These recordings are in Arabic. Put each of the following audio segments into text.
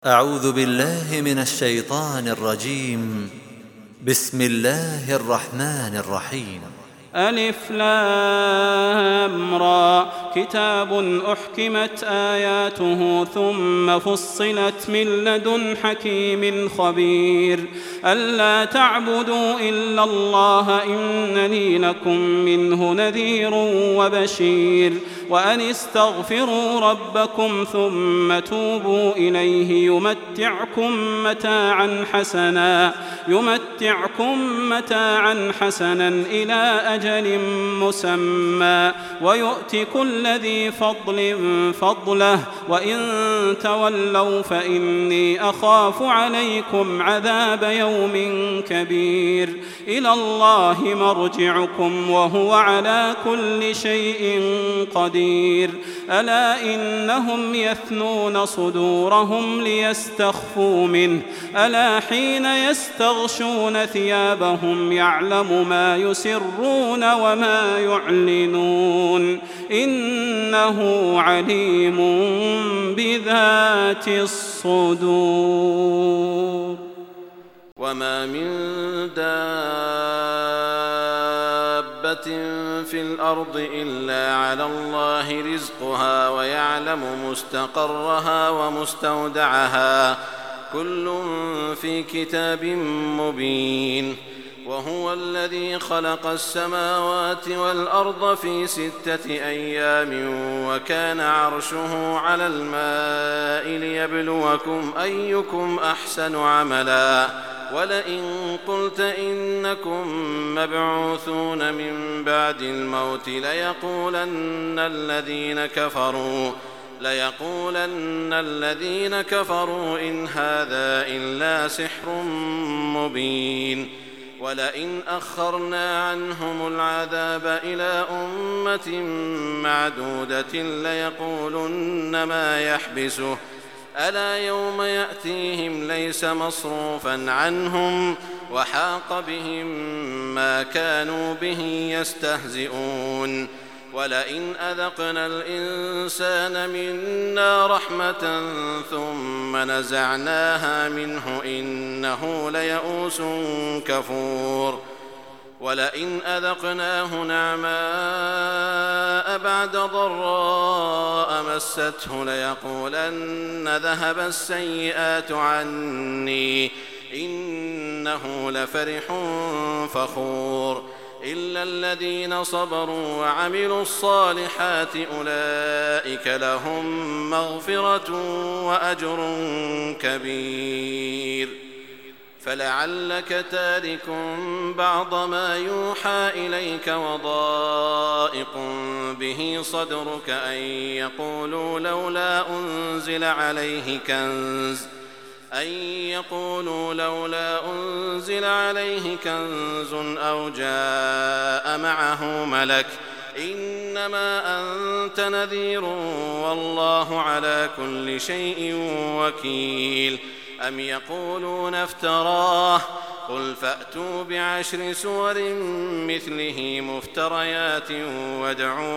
أعوذ بالله من الشيطان الرجيم. بسم الله الرحمن الرحيم. ألف لام را كتاب أحكمت آياته ثم فصلت من لدن حكيم خبير ألا تعبدوا إلا الله إنني لكم منه نذير وبشير وأن استغفروا ربكم ثم توبوا إليه يمتعكم متاعا حسنا إلى أجل مسمى ويؤت كل ذي فضل فضله وإن تولوا فإني أخاف عليكم عذاب يوم كبير إلى الله مرجعكم وهو على كل شيء قدير ألا إنهم يثنون صدورهم ليستخفوا منه ألا حين يستغشون ثيابهم يعلم ما يسرون وما يعلنون إنه عليم بذات الصدور. وما من دابة في الأرض إلا على الله رزقها ويعلم مستقرها ومستودعها كل في كتاب مبين. وهو الذي خلق السماوات والأرض في 6 أيام وكان عرشه على الماء ليبلوكم أيكم أحسن عملا ولئن قلت إنكم مبعوثون من بعد الموت ليقولن الذين كفروا إن هذا إلا سحر مبين. ولئن أخرنا عنهم العذاب إلى أمة معدودة ليقولن ما يحبسه ألا يوم يأتيهم ليس مصروفا عنهم وحاق بهم ما كانوا به يستهزئون. ولئن أذقنا الإنسان منا رحمة ثم نزعناها منه إنه ليئوس كفور. ولئن أذقناه نعماء بعد ضراء مسته ليقولن ذهب السيئات عني إنه لفرح فخور. إلا الذين صبروا وعملوا الصالحات أولئك لهم مغفرة وأجر كبير. فلعلك تارك بعض ما يوحى إليك وضائق به صدرك أن يقولوا لولا أنزل عليه كنز أو جاء معه ملك إنما أنت نذير والله على كل شيء وكيل. أم يقولون افتراه قل فأتوا ب10 سور مثله مفتريات وادعوا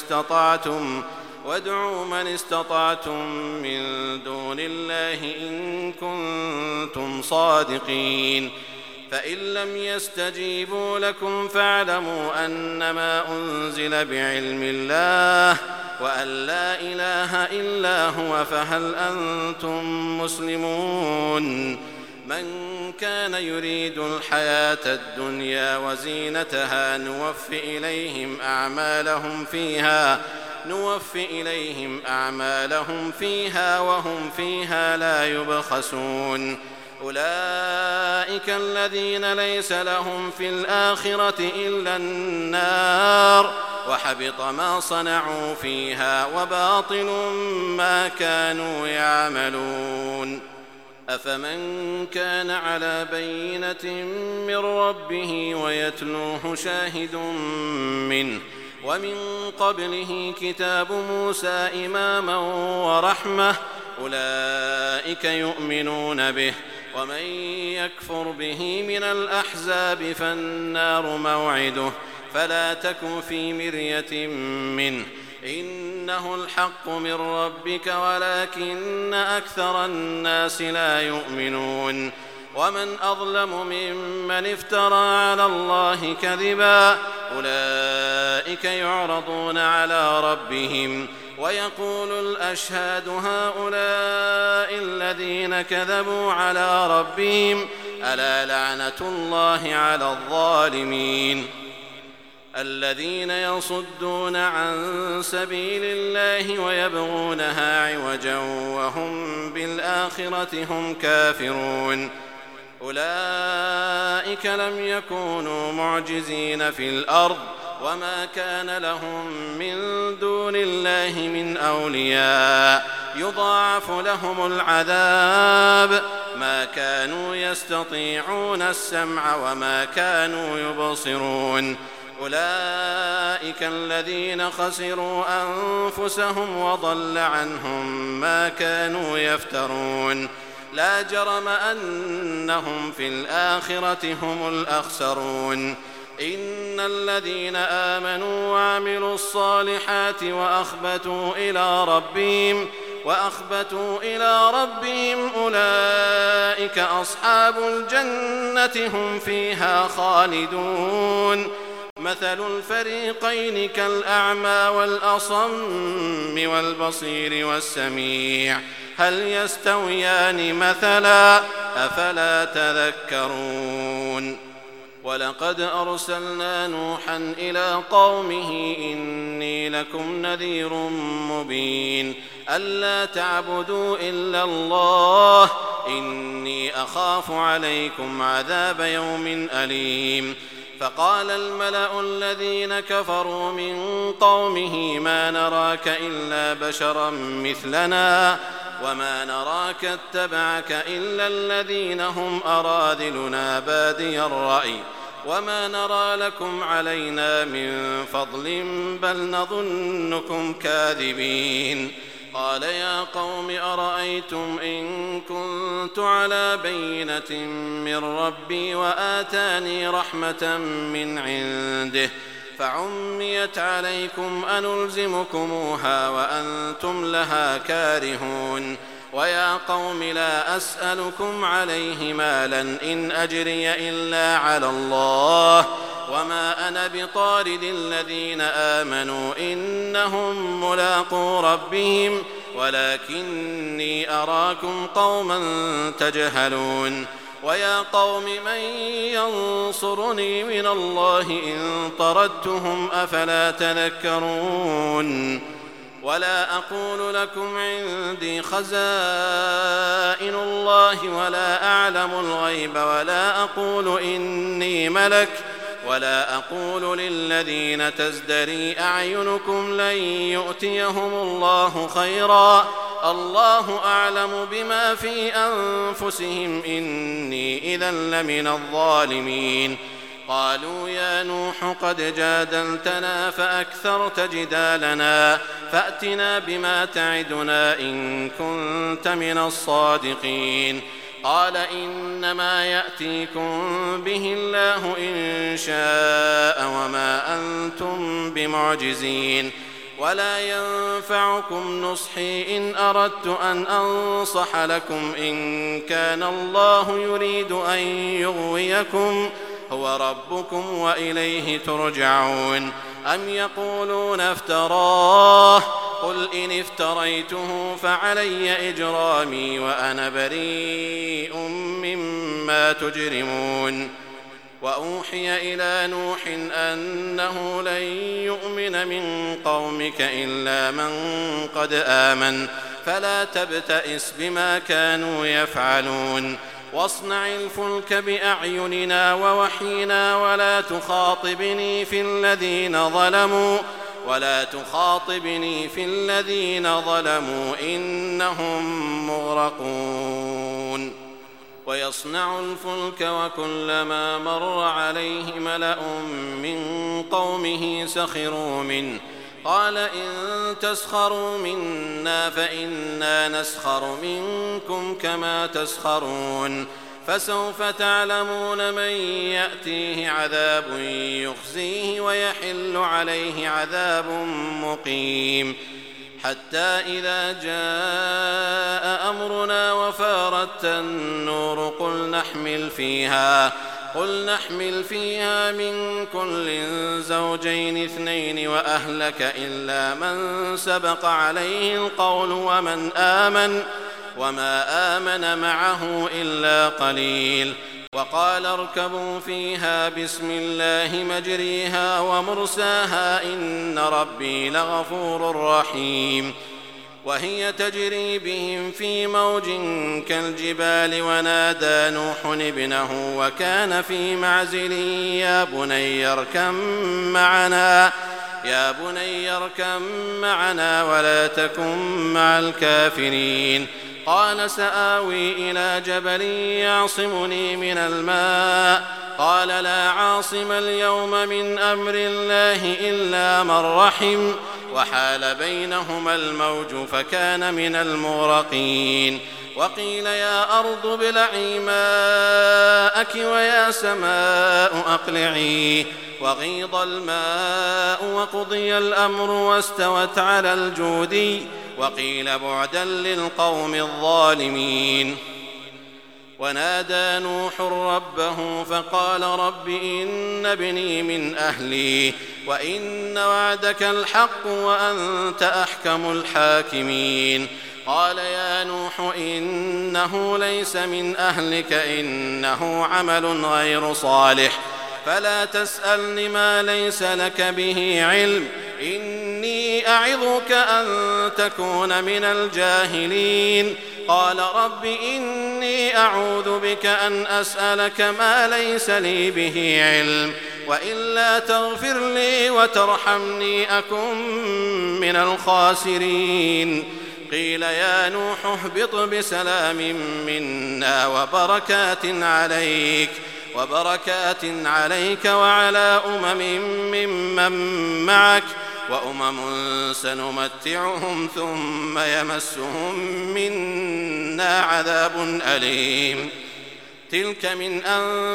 من استطعتم من دون الله إن كنتم صادقين. فإن لم يستجيبوا لكم فاعلموا أنما أنزل بعلم الله وأن لا إله إلا هو فهل أنتم مسلمون. من كان يريد الحياة الدنيا وزينتها نوفي إليهم أعمالهم فيها وهم فيها لا يبخسون. أولئك الذين ليس لهم في الآخرة إلا النار وحبط ما صنعوا فيها وباطل ما كانوا يعملون. أفمن كان على بينة من ربه ويتلوه شاهد منه ومن قبله كتاب موسى إماما ورحمة أولئك يؤمنون به. ومن يكفر به من الأحزاب فالنار موعده فلا تك في مرية منه إنه الحق من ربك ولكن أكثر الناس لا يؤمنون ومن أظلم ممن افترى على الله كذبا أولئك يعرضون على ربهم ويقول الأشهاد هؤلاء الذين كذبوا على ربهم ألا لعنة الله على الظالمين الذين يصدون عن سبيل الله ويبغونها عوجا وهم بالآخرة هم كافرون أولئك لم يكونوا معجزين في الأرض وما كان لهم من دون الله من أولياء يضاعف لهم العذاب ما كانوا يستطيعون السمع وما كانوا يبصرون أولئك الذين خسروا أنفسهم وضل عنهم ما كانوا يفترون لا جرم أنهم في الآخرة هم الأخسرون إن الذين آمنوا وعملوا الصالحات وأخبتوا إلى ربهم أولئك أصحاب الجنة هم فيها خالدون مثل الفريقين كالأعمى والأصم والبصير والسميع هل يستويان مثلا أفلا تذكرون ولقد أرسلنا نوحا إلى قومه إني لكم نذير مبين ألا تعبدوا إلا الله إني أخاف عليكم عذاب يوم أليم فقال الملأ الذين كفروا من قومه ما نراك إلا بشرا مثلنا وما نراك اتبعك إلا الذين هم أراذلنا بادي الرأي وما نرى لكم علينا من فضل بل نظنكم كاذبين قال يا قوم أرأيتم إن كنت على بينة من ربي وآتاني رحمة من عنده فعميت عليكم أنلزمكموها وأنتم لها كارهون ويا قوم لا أسألكم عليه مالا إن أجري إلا على الله وما أنا بطارد الذين آمنوا إنهم ملاقو ربهم ولكني أراكم قوما تجهلون ويا قوم من ينصرني من الله إن طردتهم أفلا تذكرون ولا أقول لكم عندي خزائن الله ولا أعلم الغيب ولا أقول إني ملك ولا أقول للذين تزدري أعينكم لن يؤتيهم الله خيرا الله أعلم بما في أنفسهم إني إذا لمن الظالمين قالوا يا نوح قد جادلتنا فأكثرت جدالنا فأتنا بما تعدنا إن كنت من الصادقين قال إنما يأتيكم به الله إن شاء وما أنتم بمعجزين ولا ينفعكم نصحي إن أردت أن أنصح لكم إن كان الله يريد أن يغويكم هو ربكم وإليه ترجعون أم يقولون افتراه قل إن افتريته فعلي إجرامي وأنا بريء مما تجرمون وأوحي إلى نوح أنه لن يؤمن من قومك إلا من قد آمن فلا تبتئس بما كانوا يفعلون واصنع الفلك بأعيننا ووحينا ولا تخاطبني في الذين ظلموا إنهم مغرقون ويصنع الفلك وكلما مر عليه ملأ من قومه سخروا منه قال إن تسخروا منا فإنا نسخر منكم كما تسخرون فسوف تعلمون من يأتيه عذاب يخزيه ويحل عليه عذاب مقيم حتى إذا جاء أمرنا وفارت النور قل نحمل فيها من كل زوجين 2 وأهلك إلا من سبق عليه القول وما آمن معه إلا قليل. وقال اركبوا فيها بسم الله مجريها ومرساها إن ربي لغفور رحيم. وهي تجري بهم في موج كالجبال ونادى نوح ابنه وكان في معزل يا بني اركم معنا ولا تكن مع الكافرين. قال سآوي إلى جبل يعصمني من الماء قال لا عاصم اليوم من أمر الله إلا من رحم وحال بينهما الموج فكان من المغرقين. وقيل يا أرض ابلعي ماءك ويا سماء أقلعي وغيض الماء وقضي الأمر واستوت على الجودي وقيل بعدا للقوم الظالمين. ونادى نوح ربه فقال رب إن ابني من أهلي وإن وعدك الحق وأنت أحكم الحاكمين. قال يا نوح إنه ليس من أهلك إنه عمل غير صالح فلا تسألني ما ليس لك به علم إني أعظك أن تكون من الجاهلين. قال رب إني أعوذ بك أن أسألك ما ليس لي به علم وإلا تغفر لي وترحمني أكن من الخاسرين. قيل يا نوح اهبط بسلام منا وبركات عليك وعلى ممن معك وأمم سنمتعهم ثم يمسهم منا عذاب أليم. تلك من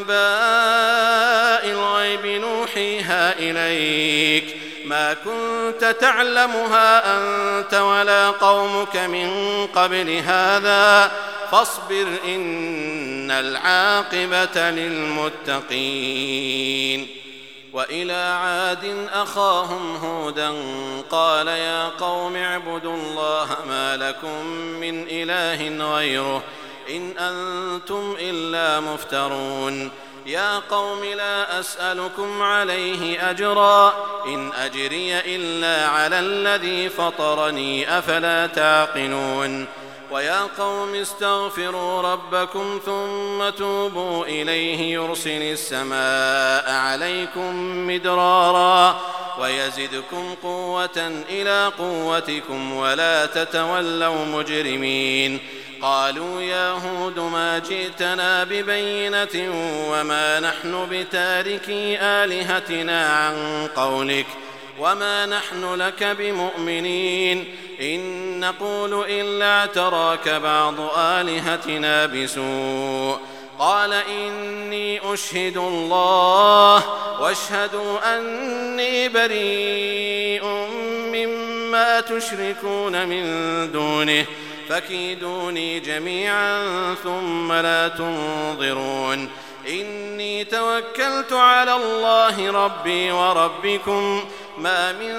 أنباء الغيب نوحيها إليك ما كنت تعلمها أنت ولا قومك من قبل هذا فاصبر إن العاقبة للمتقين. وإلى عاد أخاهم هودا قال يا قوم اعبدوا الله ما لكم من إله غيره إن أنتم إلا مفترون. يا قوم لا أسألكم عليه أجرا إن أجري إلا على الذي فطرني أفلا تعقلون. ويا قوم استغفروا ربكم ثم توبوا إليه يرسل السماء عليكم مدرارا ويزدكم قوة إلى قوتكم ولا تتولوا مجرمين. قالوا يا هود ما جئتنا ببينة وما نحن بتاركي آلهتنا عن قولك وما نحن لك بمؤمنين إن نقول إلا اعتراك بعض آلهتنا بسوء. قال إني أشهد الله واشهدوا أني بريء مما تشركون من دونه فكيدوني جميعا ثم لا تنظرون. إني توكلت على الله ربي وربكم ما من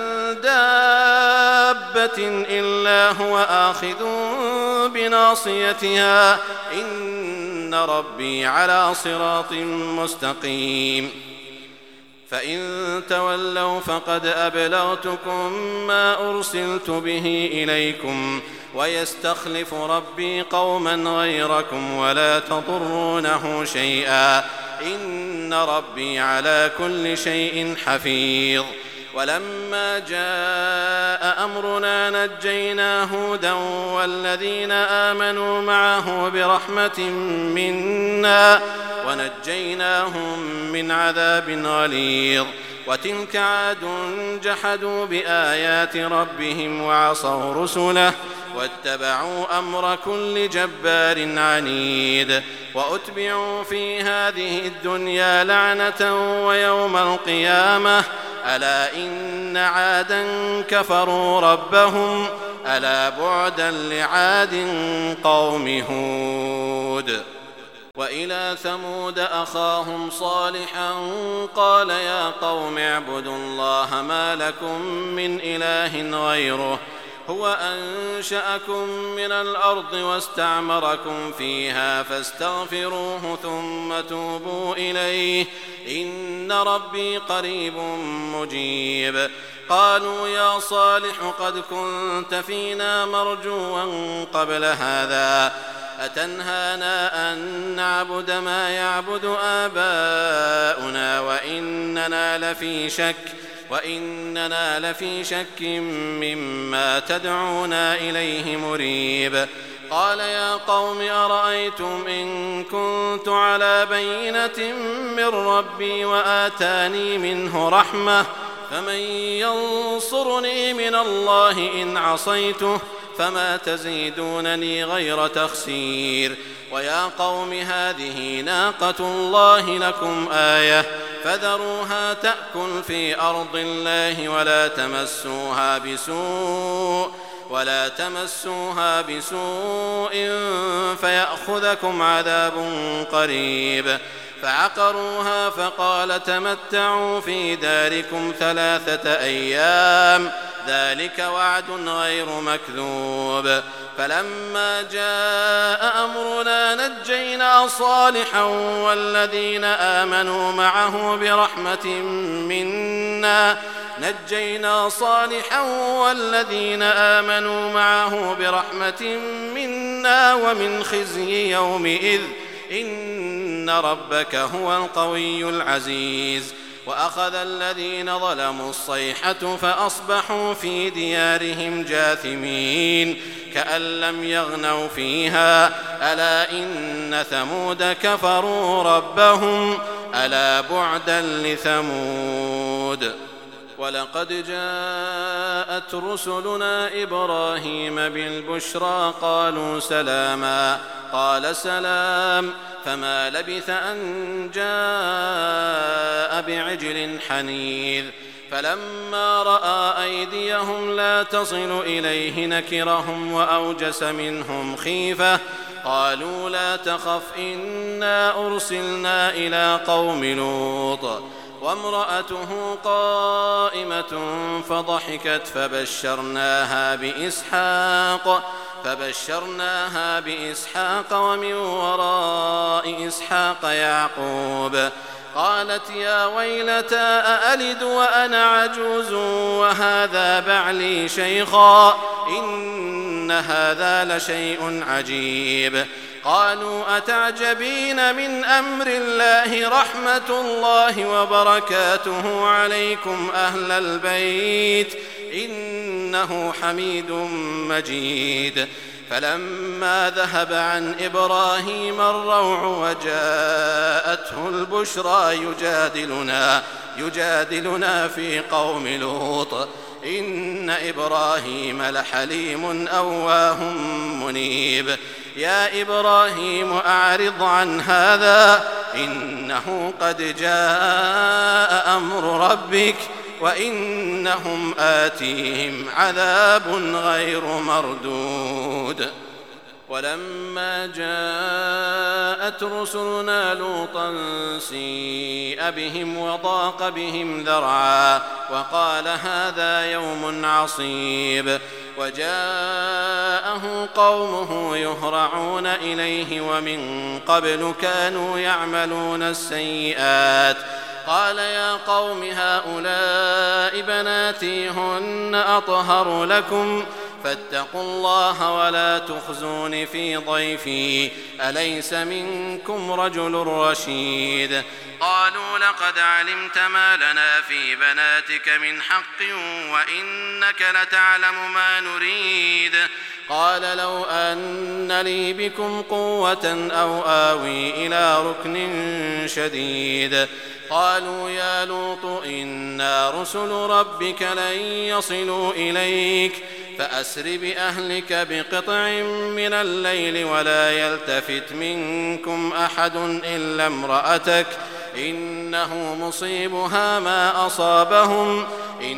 دابة إلا هو آخذ بناصيتها إن ربي على صراط مستقيم. فإن تولوا فقد أبلغتكم ما أرسلت به إليكم ويستخلف ربي قوما غيركم ولا تضرونه شيئا إن ربي على كل شيء حفيظ. ولما جاء أمرنا نجينا هودا والذين آمنوا معه برحمة منا ونجيناهم من عذاب غليظ. وتلك عاد جحدوا بآيات ربهم وعصوا رسله واتبعوا أمر كل جبار عنيد. وأتبعوا في هذه الدنيا لعنة ويوم القيامة ألا إن عادا كفروا ربهم ألا بعدا لعاد قوم هود. وإلى ثمود أخاهم صالحا قال يا قوم اعبدوا الله ما لكم من إله غيره هو أنشأكم من الأرض واستعمركم فيها فاستغفروه ثم توبوا إليه إن ربي قريب مجيب. قالوا يا صالح قد كنت فينا مرجوا قبل هذا أتنهانا أن نعبد ما يعبد آباؤنا وإننا لفي شك مما تدعونا إليه مريب. قال يا قوم أرأيتم إن كنت على بينة من ربي وآتاني منه رحمة فمن ينصرني من الله إن عصيته فما تزيدونني غير تخسير. ويا قوم هذه ناقة الله لكم آية فذروها تأكل في أرض الله ولا تمسوها بسوء فيأخذكم عذاب قريب. فعقروها فقال تمتعوا في داركم 3 أيام ذلك وعد غير مكذوب. فلما جاء أمرنا نجينا صالحا والذين آمنوا معه برحمة منا ومن خزي يومئذ إن ربك هو القوي العزيز. وأخذ الذين ظلموا الصيحة فأصبحوا في ديارهم جاثمين كأن لم يغنوا فيها ألا إن ثمود كفروا ربهم ألا بعدا لثمود. ولقد جاءت رسلنا إبراهيم بالبشرى قالوا سلاما قال سلام فما لبث أن جاء بعجل حنيذ. فلما رأى أيديهم لا تصل إليه نكرهم وأوجس منهم خيفة قالوا لا تخف إنا أرسلنا إلى قوم لوط وامرأته قائمة فضحكت فبشرناها بإسحاق ومن وراء إسحاق يعقوب. قالت يا ويلتى أألد وأنا عجوز وهذا بعلي شيخا إن هذا لشيء عجيب. قالوا أتعجبين من أمر الله رحمة الله وبركاته عليكم أهل البيت إنه حميد مجيد. فلما ذهب عن إبراهيم الروع وجاءته البشرى يجادلنا في قوم لوط إن إبراهيم لحليم أواه منيب. يا إبراهيم أعرض عن هذا إنه قد جاء أمر ربك وإنهم آتيهم عذاب غير مردود. ولما جاءت رسلنا لوطا سيء بهم وضاق بهم ذرعا وقال هذا يوم عصيب. وجاءه قومه يهرعون إليه ومن قبل كانوا يعملون السيئات. قال يا قوم هؤلاء بناتي هن أطهر لكم فاتقوا الله ولا تخزون في ضيفي أليس منكم رجل رشيد. قالوا لقد علمت ما لنا في بناتك من حق وإنك لتعلم ما نريد. قال لو أن لي بكم قوة أو آوي إلى ركن شديد. قالوا يا لوط إنا رسل ربك لن يصلوا إليك فأسر بأهلك بقطع من الليل ولا يلتفت منكم أحد إلا امرأتك إنه مصيبها ما أصابهم إن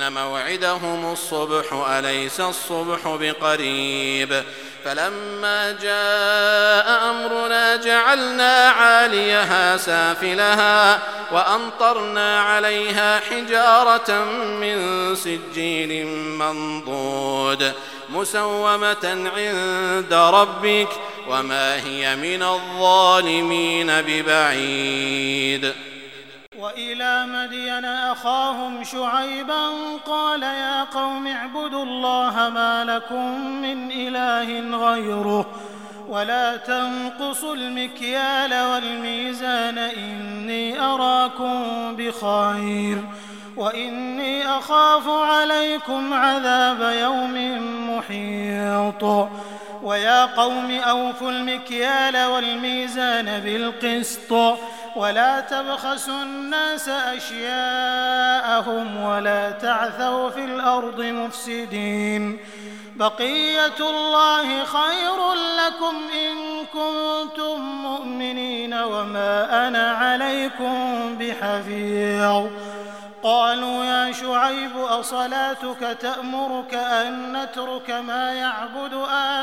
إن موعدهم الصبح أليس الصبح بقريب فلما جاء أمرنا جعلنا عاليها سافلها وأمطرنا عليها حجارة من سجيل منضود مسومة عند ربك وما هي من الظالمين ببعيد. وإلى مدين أخاهم شعيبا قال يا قوم اعبدوا الله ما لكم من إله غيره ولا تنقصوا المكيال والميزان إني أراكم بخير وإني أخاف عليكم عذاب يوم محيط. ويا قوم أوفوا المكيال والميزان بالقسط ولا تبخسوا الناس أشياءهم ولا تعثوا في الأرض مفسدين بقية الله خير لكم إن كنتم مؤمنين وما أنا عليكم بحفيظ. قالوا يا شعيب أصلاتك تأمرك أن نترك ما يعبد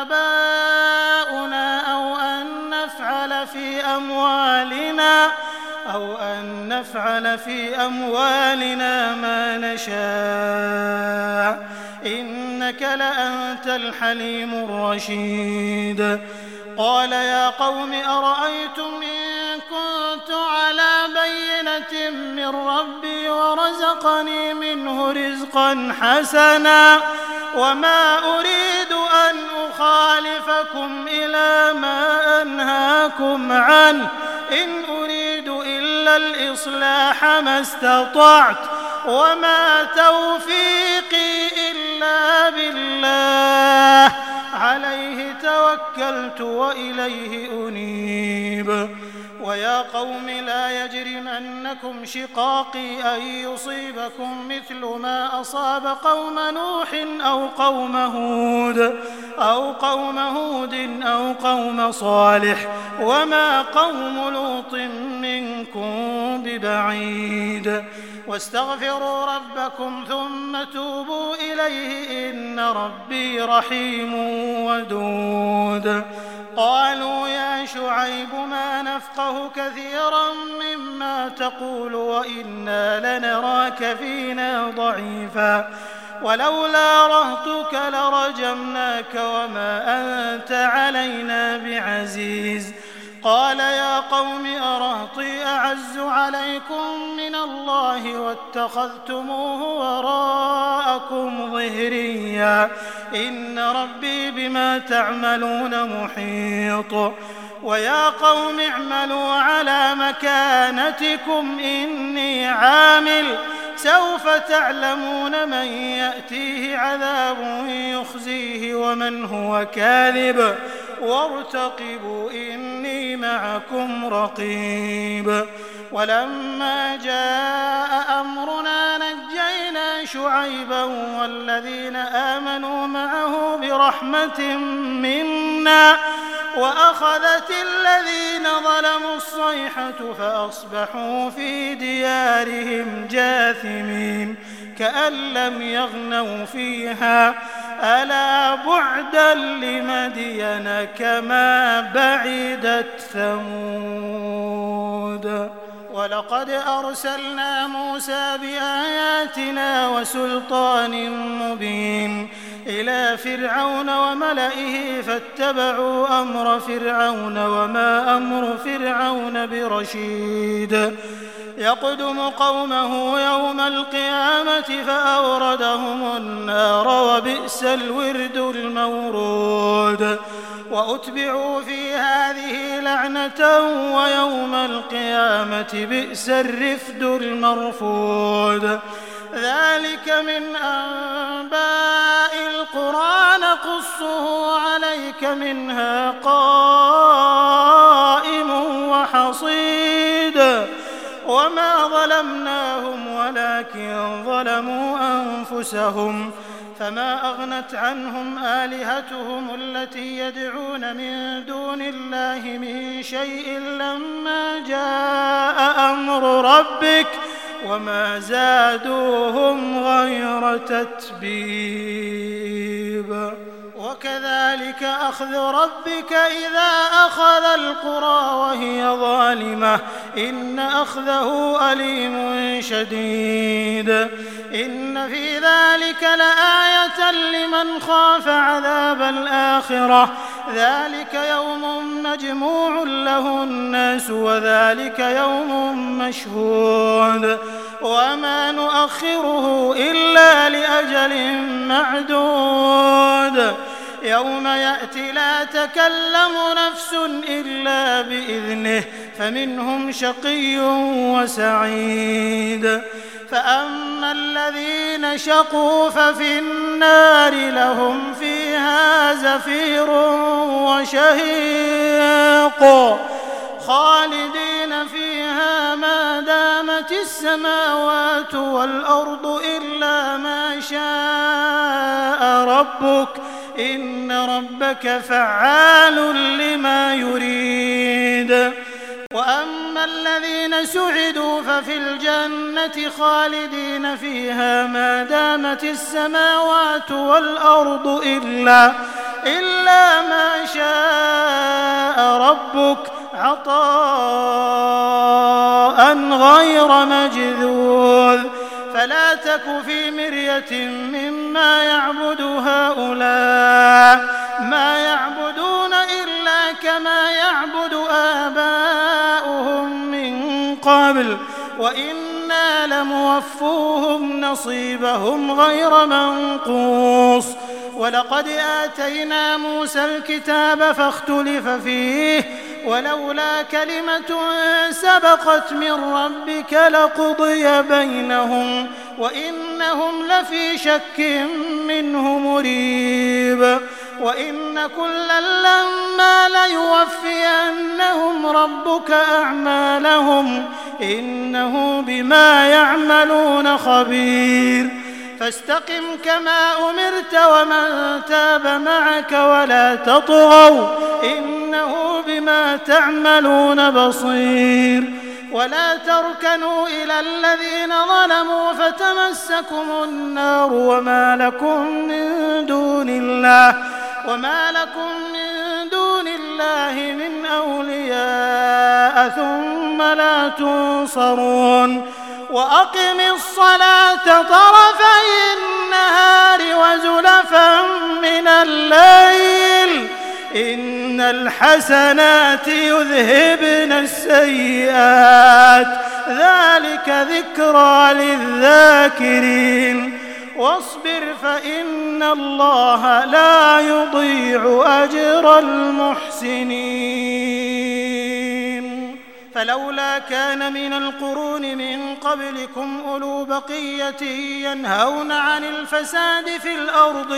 آباؤنا أو أن نفعل في أموالنا ما نشاء إنك لأنت الحليم الرشيد. قال يا قوم أرأيتم إن كنت على بينة من ربي ورزقني منه رزقا حسنا وما أريد أن أخالفكم إلى ما أنهاكم عنه إن أريد إلا الإصلاح ما استطعت وما توفيقي إلا بالله عليه توكلت وإليه أنيب. ويا قوم لا يجرمنكم شقاقي أن يصيبكم مثل ما أصاب قوم نوح أو قوم هود أو قوم صالح وما قوم لوط منكم ببعيد. واستغفروا ربكم ثم توبوا إليه إن ربي رحيم ودود. قالوا يا شعيب ما نفقه كثيرا مما تقول وإنا لنراك فينا ضعيفا ولولا رهطك لرجمناك وما أنت علينا بعزيز. قال يا قوم أرهطي أعز عليكم من الله واتخذتموه وراءكم ظهريا إن ربي بما تعملون محيط. ويا قوم اعملوا على مكانتكم إني عامل سوف تعلمون من يأتيه عذاب يخزيه ومن هو كاذب وارتقبوا إني معكم رقيب. ولما جاء أمرنا نجينا شعيبا والذين آمنوا معه برحمة منا وأخذت الذين ظلموا الصيحة فأصبحوا في ديارهم جاثمين كأن لم يغنوا فيها ألا بعدا لمدين كما بعدت ثمود. ولقد أرسلنا موسى بآياتنا وسلطان مبين إلى فرعون وملئه فاتبعوا أمر فرعون وما أمر فرعون برشيد. يقدم قومه يوم القيامة فأوردهم النار وبئس الورد المورود. وأتبعوا في هذه لعنة ويوم القيامة بئس الرفد المرفود. ذلك من أنباء القرى نقصه عليك منها قائم وحصيد. وما ظلمناهم ولكن ظلموا أنفسهم فما أغنت عنهم آلهتهم التي يدعون من دون الله من شيء لما جاء أمر ربك وما زادوهم غير تتبيب. وكذلك أخذ ربك إذا أخذ القرى وهي ظالمة إن أخذه أليم شديد. إن في ذلك لآية لمن خاف عذاب الآخرة ذلك يوم مجموع له الناس وذلك يوم مشهود وما نؤخره إلا لأجل معدود يوم يأتي لا تكلم نفس إلا بإذنه فمنهم شقي وسعيد. فأما الذين شقوا ففي النار لهم فيها زفير وشهيق خالدين فيها ما دامت السماوات والأرض إلا ما شاء ربك إن ربك فعال لما يريد. وأما الذين سعدوا ففي الجنة خالدين فيها ما دامت السماوات والأرض إلا ما شاء ربك عطاء غير مجذوذ. فلا تك في مرية مما يعبد هؤلاء ما يعبدون إلا كما يعبد آباؤهم من قبل وإنا لموفوهم نصيبهم غير منقوص. ولقد آتينا موسى الكتاب فاختلف فيه ولولا كلمة سبقت من ربك لقضي بينهم وإنهم لفي شك منه مريب. وإن كلا لما ليوفينهم ربك أعمالهم إنه بما يعملون خبير. فاستقم كما أمرت ومن تاب معك ولا تطغوا إنه بما تعملون بصير. ولا تركنوا إلى الذين ظلموا فتمسكم النار وما لكم من دون الله من أولياء ثم لا تنصرون. وأقم الصلاة طرفي النهار وزلفا من الليل إن الحسنات يذهبن السيئات ذلك ذكرى للذاكرين. واصبر فإن الله لا يضيع أجر المحسنين. فلولا كان من القرون من قبلكم أولو بقية ينهون عن الفساد في الأرض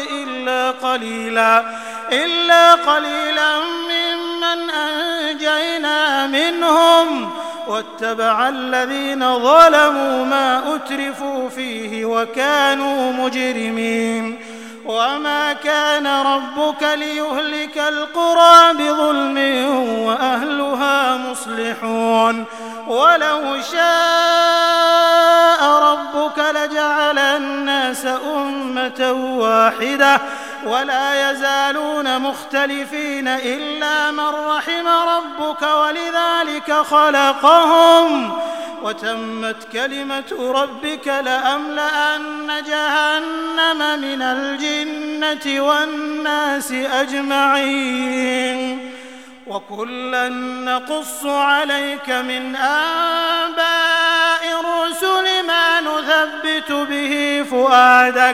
إلا قليلا ممن أنجينا منهم واتبع الذين ظلموا ما أترفوا فيه وكانوا مجرمين. وما كان ربك ليهلك القرى بظلم وأهلها مصلحون. ولو شاء ربك لجعل الناس أمة واحدة ولا يزالون مختلفين إلا من رحم ربك ولذلك خلقهم وتمت كلمة ربك لأملأن جهنم من الجنة والناس أجمعين. وكلا نقص عليك من أنباء الرسل ما نثبت به فؤادك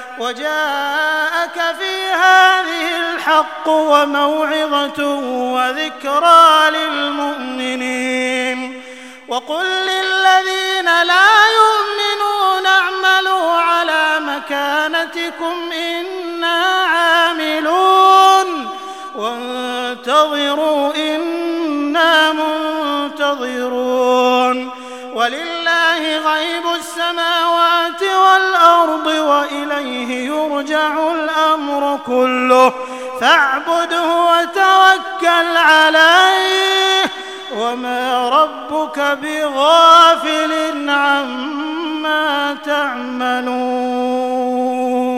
وجاءك في هذه الحق وموعظة وذكرى للمؤمنين. وقل للذين لا يؤمنون اعملوا على مكانتكم إنا عاملون وانتظروا إنا منتظرون. ولله غيب السماوات والأرض وإليه يرجع الأمر كله فاعبده وتوكل عليه وما ربك بغافل عما تعملون.